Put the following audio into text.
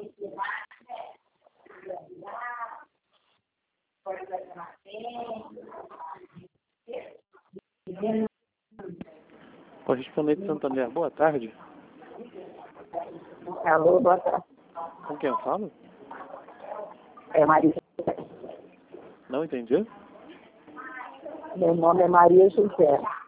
Correspondente Santander, boa tarde. Alô, boa tarde. Com quem eu falo? É Maria. Não entendi? Meu nome é Maria José.